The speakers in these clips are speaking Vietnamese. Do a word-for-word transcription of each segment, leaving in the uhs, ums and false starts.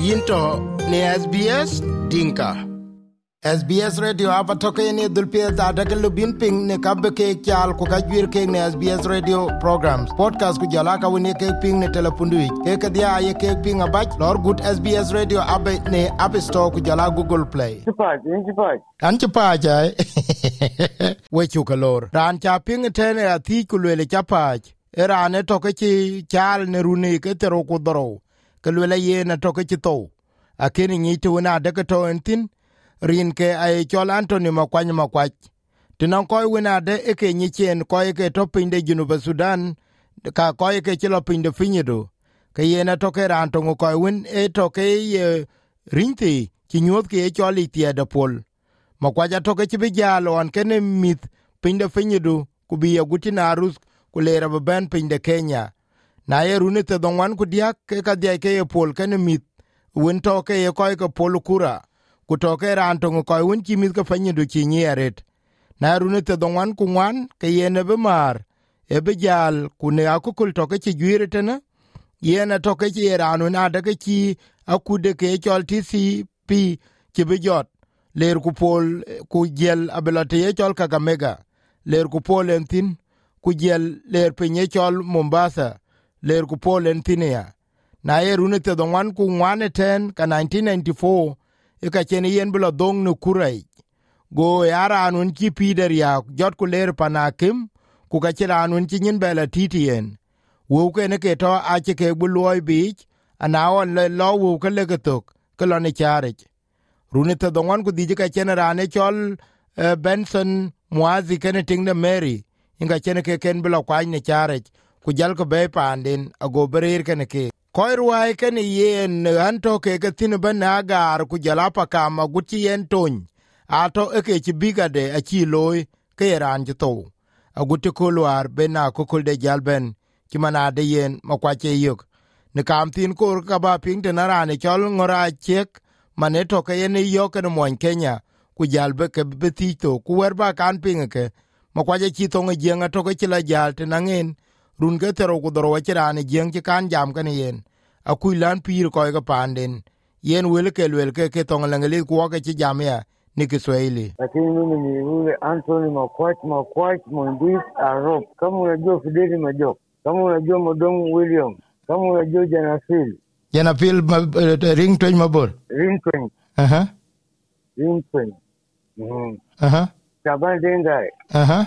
Yinto ne S B S Dinka. S B S Radio apa toke ne dulpia da daga lubin ping ne kabbe ke kyal ko kajwir ke ne S B S Radio programs podcast ku jala ka woni ke ping ne telepundu ke ka dia ye ke ping abach lor good S B S Radio abe ne App Store ku jala Google Play. Chipa, chipa. An chipa jai. We chukalor. Ran cha ping tene ati ku le chapa. Era ne toke chi kyal ne runi ke tero ku doro. Ke le ye na toke chi to. Akini ni tu na daga to entin. Rin ke ay chol Anthony makwany makwach. Tinan koy wina de eke nyichen koy ke topinde Junuba Sudan ka koy ke chilo pinde finyido. Ke yena toke rantongo koy win e toke ye rinti chi nyuoth ke e chol itia da pol. Makwaja toke chibi jalo an kene mith pinde finyido kubi ya guti na arus kulera baban pinde Kenya. Na ye rune te dongwan kudiak ke kadia ke ye pol kene mith win toke ye koy ke pol kura. Kutoke rantongo koy win chimith ka finyido chi nyiaret. Na rune te dongwan kungwan ke yene be mar ebe jal kune akukul toke chi jwire tena yene toke chi ranu na dake chi akude ke chol T C P chi bijot ler kupol ku jel abelote ye chol Kakamega ler kupol entin ku jel ler penye chol Mombasa ler kupol entinia na ye rune te dongwan kungwan ten ka nineteen ninety-four eka chene yen bilo dong no kurai go yara anun ki pider ya jot ku ler panakim ku ka chira anun chi nyin bela titien wo ke ne ke to a che ke buloy bich ana on le lo wo ke le ketok ke lo ne charich rune te dongon ku dije ka chene rane chol uh, Benson Muazi kene ting de Mary inga chene ke ken bilo kwany ne charich ku jal ko be pandin ago berir kene ke koy ruai kene yen anto ke ke tin ben agar ku jala pa kama guti yen ton ato eke chi bigade a chi loy ke ran to aguti kulwar bena ko kulde jalben ki manade yen makwache yok ne kam tin ko ka ba ping de narane chol ngora chek maneto ke yen yok ne mon Kenya ku jalbe ke betito ku werba kan ping ke makwache chi to ngenga to ke chila jal te nangen run ke tero ku doro wachirane jeng ki kan jam kan yen akui lan pir ko ga panden yen wel ke wel ke ke tong langeli ku ke chi jam ya ni Kiswahili. Lakini mimi ni yule Anthony Makwach Makwach Mondis Arop. Kama unajua Fideli Majok, kama unajua Modong William, kama unajua Janafil. Janafil uh, ring twenty mabor. Ring twenty. Aha. Ring twenty. Mhm. Aha. Taban Dengai. Aha.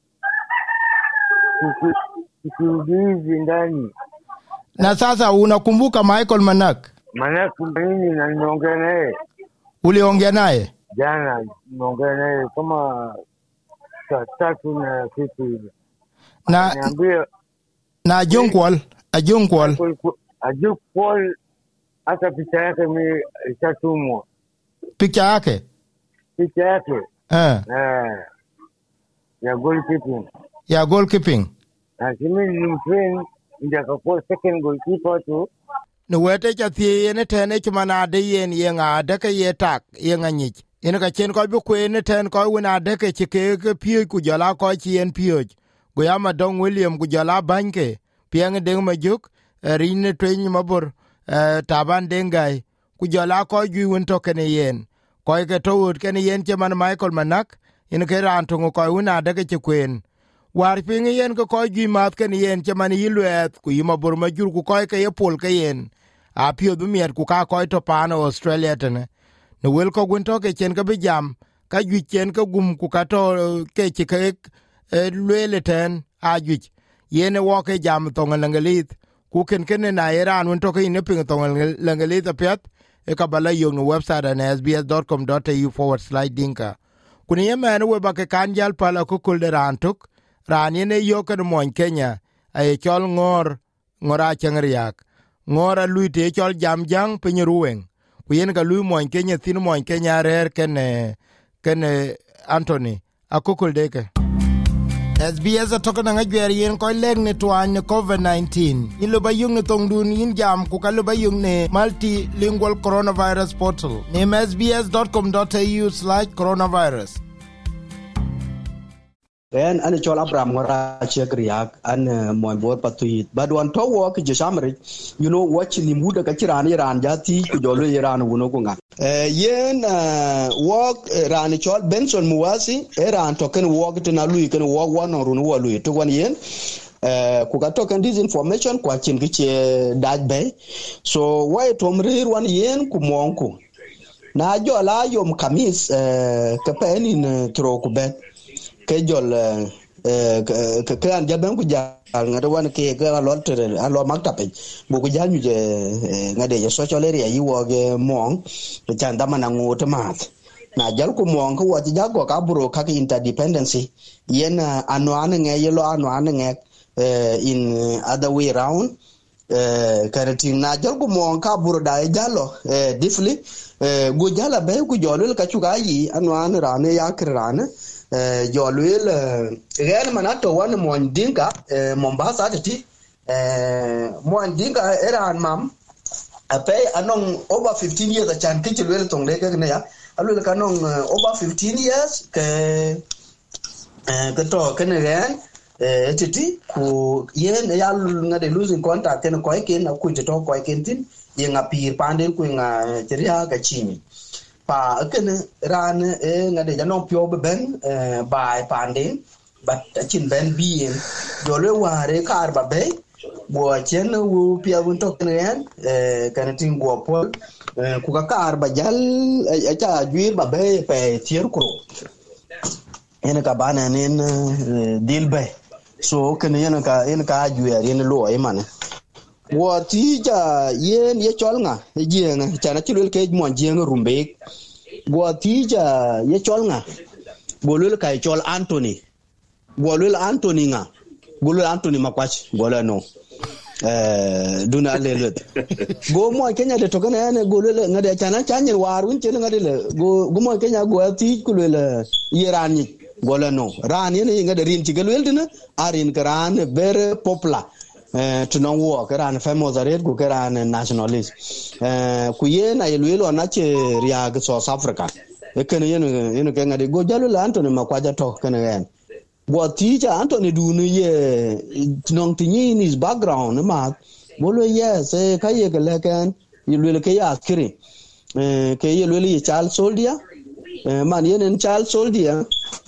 Kikiudizi ndani. Na sasa unakumbuka Michael Manak? Manak mimi na niongea naye. Uliongea naye? Jana niongea naye kama saa tatu na kitu hivi. Na niambia na Ajonkwal, Ajonkwal. Ajonkwal hata picha yake mimi ishatumwa. Picha yake? Picha yake. Eh. Eh. Ya goalkeeping. Ya goalkeeping. Na kimi ni mtrain ndio akakuwa second goalkeeper tu. Ne wete chathi ene tene chmana de yen yenga de ke yetak yenga nyich. Ene ka chen ko bu kwene ten ko wina de ke chike ke pio ku jala ko chien pio. Go yama Dong William ku jala banke. Piang deng majuk rine twen mabur taban dengai ku jala ko ju won to kene yen. Ko ke to wot kene yen chman Michael Manak ene ke ran to ko wina de ke chikwen. War pingi yen ko koy gi mat ken yen chamani yilwet ku yima bor majur ku koy ke yepol ke yen a pio du mier ku ka koy to pano Australia tene ne wel ko gun to ke chen ka bijam ka gi chen ka gum ku ka to ke ke ke lwele ten a gi yen wo ke jam to ngelit ku ken ken na Iran un to ke ne ping to ngelit apet e ka bala yo no website na s b s dot com dot a u forward slash dinka kuni yema ne we ba ke kanjal pala ku kul de rantuk rani ne yoken mon Kenya ay chol ngor ngora changriak ngora luite chol jam jang pinruwen ku yen ga lu mon Kenya tin mon Kenya rer ken ken Anthony akukul deke S B S atoka na ngajwer yen ko leg ne twan ne covid nineteen ilo bayung ne tongdun yin jam ku ka lo bayung ne multilingual coronavirus portal ne s b s dot com dot a u slash coronavirus Then an chol Abraham Wara Chekriak and my boy Patuit. But one to walk Jasamari, you know, watching the Muda Kachirani Ran Jati, Kujolo Iran Wunogunga. Yen walk Rani Chol Benson Muasi, Eran token walk to Nalu, you can walk one or Runua to one yen. Kuka token this information, Quachin Giche Dad Bay. So why Tomri one yen Kumonku. Na jo la yom kamis kapen in Trokubet. Kejol ke ke an jaban ku jal ngada wan ke ke a lot a lot maktape bu ku jal je ngade je social area yi wo ge mong to chan dama na ngut mat na jal ku mong ko wa ti jago ka buro ka interdependency yen anu an nge yelo anu an nge in other way around karatin na jal ku mong ka buro da jalo diffly go jala be ku jolul ka chuga yi anu an rane ya krane Jolwil Real Manato one Mondinga Mombasa ti Mondinga era an mam a pay anong over fifteen years a chan kitchen well tong lega ya alu kanong over fifteen years ke ke to ken ren etiti ku yen ya ngade losing contact ken ko ken ku to ko ken tin yenga pir pande ku nga teria ga chini pa ken ran e ngade janon pyo ben bai pande but chin ben bien dole ware kar ba be bo chen wu pia bun to ken e kan tin go pol ku ka kar ba jal a cha juir ba be pe tier kro en ka bana nen dil be so ken yen ka en ka juir en lo e man wo ti ja yen ye chol nga ye nga cha na chulul ke mo jeng rumbe go ti ja ye chol nga bolul kai chol Anthony bolul Anthony nga bolul Anthony makwach gola no eh duna lelet go mo Kenya de to kana ne golul nga de chana chanyer warun chen nga de go go mo Kenya go ti kulul yeran ni gola no ran ye nga de rin ti galul dina arin karan very popular eh to no wo karan famous red go karan nationalist eh ku ye na yelo na che riag South Africa e ken yen yen ke ngade go jalu la Anthony makwaja to ken yen go teacher Anthony du no ye non tini in his background ma bolo yes e kaye ke leken yelo ke ya kiri eh ke yelo ye child soldier eh man yen child soldier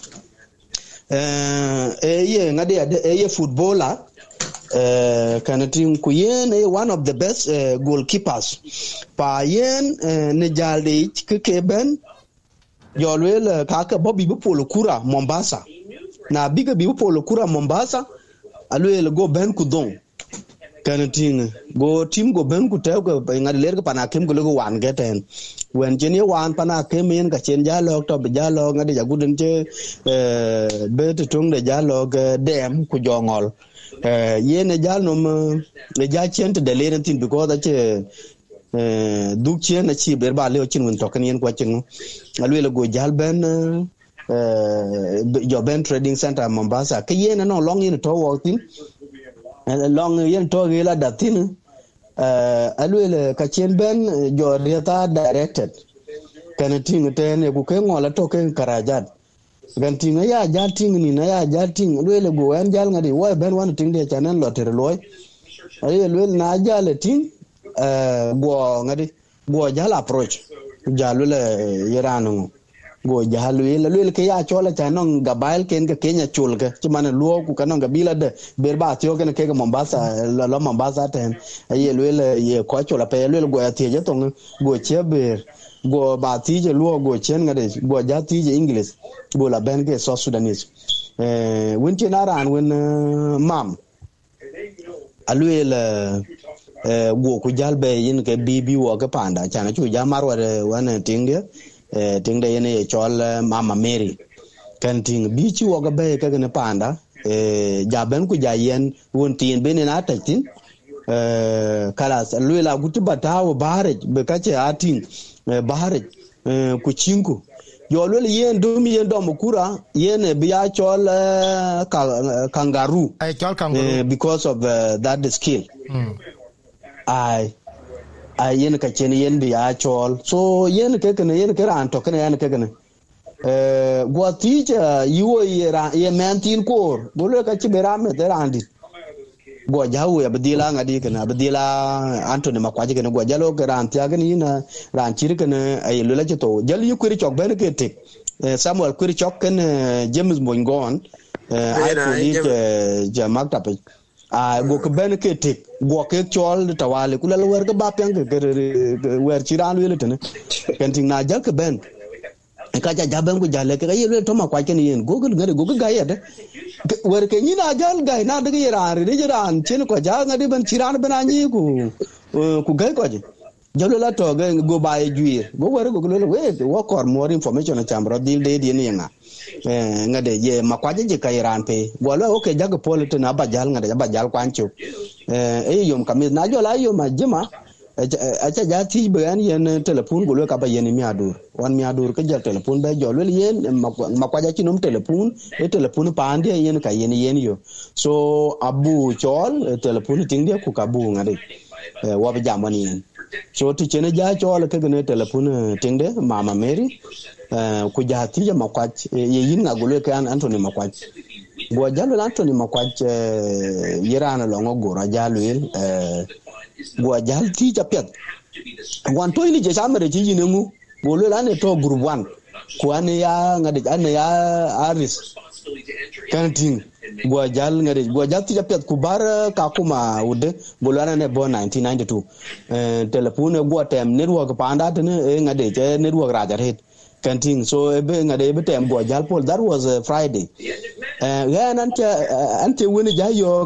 eh e ye ngade e ye footballer uh kanatin ku yen one of the best uh, goalkeepers pa yen uh, ne jalde ke ben yolwel ka ka Bobby Bupolo Kura Mombasa na biga bi Bupolo Kura Mombasa alwel go ben ku don kanatin go team go ben ku te go ngad ler ka panakem go go wan geten wen jeni wan panakem yen ka chen jalo to be jalo ngad ja guden che uh, be to tung de jalo dem ku jongol eh yene jal no le ja chen de le tin because that eh du chen na chi ber ba le chin won to kan yen kwa chen alwe le go jal ben eh jo ben trading center Mombasa ke yene no long yen to wo tin long yen to ge la da tin eh alwe le ka chen ben jo reta directed kan tin ten ku ke ngola to ke karajat gantinga ya jating ni na ya jating lele go en jal ngadi wa ben wan ting de chanen loter loy ay lele na jale ting eh go ngadi go jal approach jalule yeranu go jalu lele ke ya chola chanon gabail ken ke Kenya chulke chimane luo ku kanon gabila de berba tio ken ke Mombasa la Mombasa ten ay lele ye ko chola pe lele go ya tie tong go cheber go ba ti je luo go chen ngade go ja ti je English go la ben ke South Sudanese eh winti naran wen mam alwel eh go ku jalbe yin ke bibi wo ke panda chana chu jamar wa wan tinge eh tingde yin chol Mama Mary kan ting bi chi wo ga be ke ne panda eh jaben ku jayen won tin ben na ta tin eh kala alwel agutu batawo bare be ka che atin bahare ku chinku yolwel yen do mi yen do mukura yen biya chol kangaroo I chol kangaroo uh, because of uh, that skill mm. I I yen ka chen yen biya chol so yen ke ken yen ke ran to ken yen ke ken eh go ti ja yuo yera ye mentin kor bolo ka chibera me terandi go jawu ya badila ngadi kana badila Anthony Makwaje kana go jalo ka ran tia gani na ran chiri kana ay lula to jali yukuri chok ben ke tik Samuel kuri chok kana James Mongon ay police ja makta pe a go ka ben ke tik go ke chol tawale kula wer ka ba pyang ke wer chiran wele tene kenting na jal ka ben ka ja jaben go jale ka yele to Makwaje ni yen go go ngade go ga ya de wer ke ni na jal ga na de ran ri de ran chen ko ja ngade ben chiran ben ani ku ku ga ko je jalo la to ga go ba e juir go wer go lo we wo kor more information na chambro dil de di ni nga eh ngade ye Makwaje je ka ran pe go lo okay ja go polite na ba jal ngade ba jal kwanchu eh e yom kamis na jo la yo ma jema acha ja ti ban yen telefon go lo ka ba yen mi adur wan mi adur ka ja telefon ba jo lo yen Makwaje chinom telefon e telefon pa ande yen ka yen yen yo so abu chol telefon tingde ku ka bu ngade wa ba jamani yen so ti chene ja chol ka ne telefon tingde mama Mary ku ja ti ja Makwaje ye yin ga go lo ka Anthony Makwaje go jalo Anthony Makwaje yirana lo ngo ra jalo eh go jal ti ja pet wan to ni je samere ji ni ngu go lo la ne to group one ko ane ya ngade ane ya aris kanting go jal ngade go jal ti ja pet ku bar ka kuma ude go lo ne bo nineteen ninety-two eh telefone go tem network pa anda ne ngade je network ra ja het kanting so ebe ngade be tem go jal pol that was a Friday eh ya nante ante woni ja yo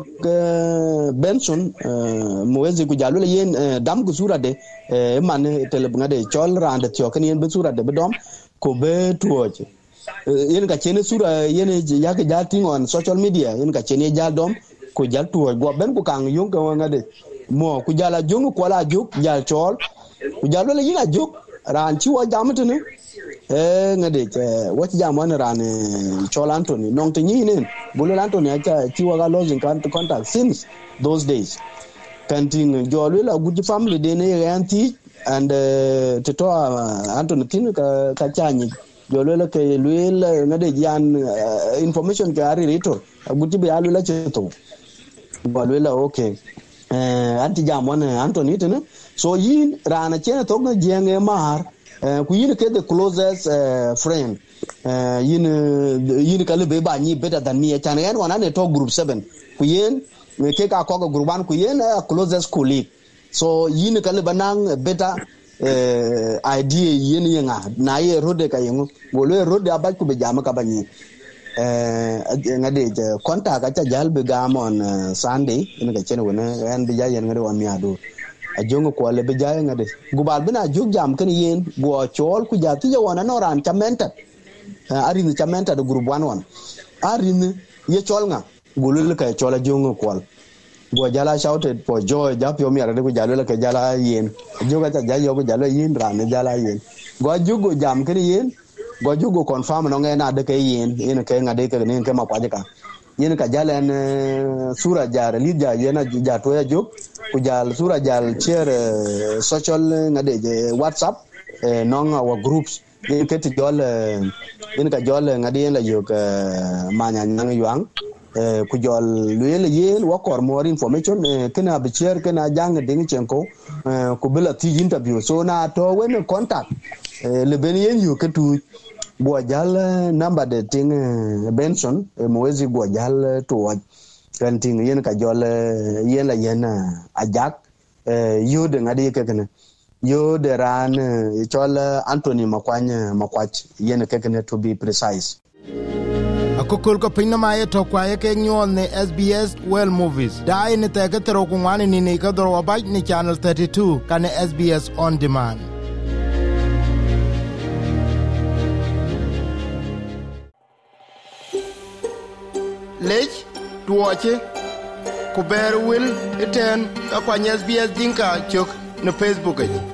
Benson mwezi ku jalo yen dam ku sura de man tele ngade chol rande tyo kan yen be sura de be dom ko be tuoche yen ka chene sura yen ya ke jati on social media yen ka chene jal dom ko jal tuo go ben ku kang yung ka ngade mo ku jala jung ko la juk jal chol ku jalo le yin juk ran chi wo jamte ne eh ngade what jamon ran chol Anthony nong te nyinen bolo Anthony acha chi wo ga losing contact since those days kanting jolwe la good family de ne anti and uh, to to uh, Anthony tin ka ka chanyi jolwe la ke lwe ngade yan uh, information ka ari rito good be alu la cheto jolwe la okay eh anti jamon Anthony tin so yin rana chena to ga jenge mar ku yin ke the closest uh, friend uh, yin yin ka le be ba ni better than me chan yan wana ne to group seven ku yin me ke ka ko group one ku yin uh, closest colleague so yin ka le banang better uh, idea yin yinga na ye rode ka yin go le rode abaj ku be jama ka bani eh ngade je contact ka cha jal be gamon uh, Sunday yin ka chen wona yan be ja yen ngade wa mi ado ajongo ko le be jaay ngade gubal bina jog jam kan yen go chol ku jati ya wana no ran chamenta ari ni chamenta do group one one ari ni ye chol nga golul ka chola jongo ko go jala shouted for joy japio mi ara de go jalo le ka jala yen joga ta jayo go jalo yin ran jala yen go jogo jam kan yen go jogo confirm no ngena de ke yen yen ke ngade ke ne ke Makwaje ka yen ka jalen sura jar li ja yena ja to ya jog ku jal sura jal share social ngade je WhatsApp non our groups yen ke jol yen ka jol ngade la yo ka manya nang yuang ku jol le yen wa kor more information kana be share kana jang ding chenko ku bela ti interview so na to when contact le ben yen yu ke tu go jal number de ting Benson mwezi go jal to kanting yen ka jol yen la yen ajak yo de ngadi ke kana yo de ran chol Anthony Makwanye Makwaje yen ke kana to be precise akokol ko pinna ma to kwa ke nyon ne S B S World Movies dai ne te ke tro ku ngani ni ne ka dro wa ba ni channel thirty-two kan S B S on demand. Lech tuoche ku ber wil iten ka kwa S B S Dinka chok na Facebook.